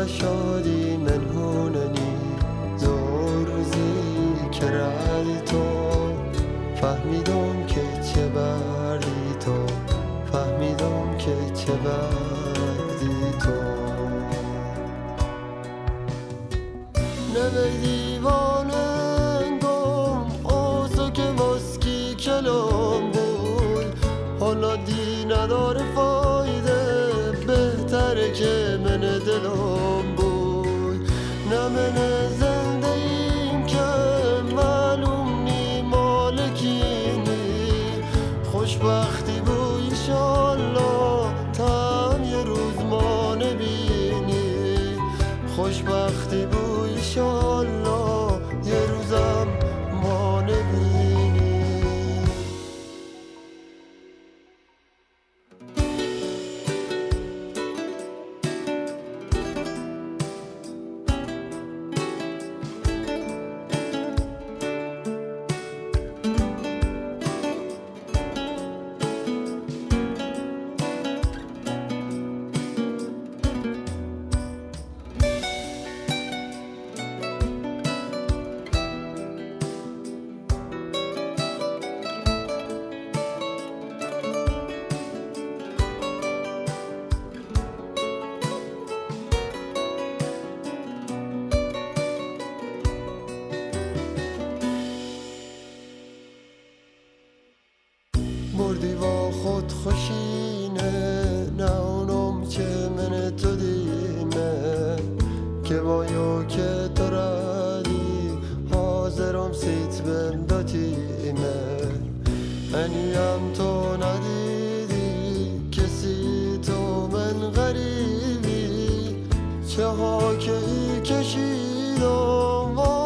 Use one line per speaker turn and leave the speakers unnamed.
شادی منهوننی دو روزی که ردی تو فهمیدم که چه بردی تو فهمیدم که چه بردی تو نمی دیواننگم آسو که مسکی کلام بود حالا دی نداره فایده بهتره که من دلم بود نه من زنده ایم که معلوم نی مالکینی خوشبختی بود ایشالله تم یه روز ما نبینی خوشبختی بود ایشالله یه روزم ما نبینی بردی با خود خوشینه نه اونم که من تو دیمه که بایو که تو ردی حاضرم سیت بم دو تیمه انیم تو ندیدی کسی تو من غریبی چه ها که ای کشیدم